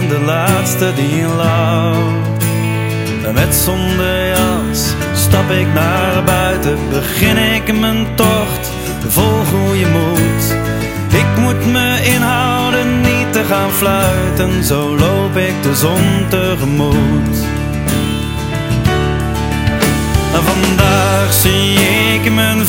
de laatste die lacht. En met zonder jas stap ik naar buiten, begin ik mijn tocht vol goede moed. Ik moet me inhouden niet te gaan fluiten, zo loop ik de zon tegemoet. En vandaag zie ik mijn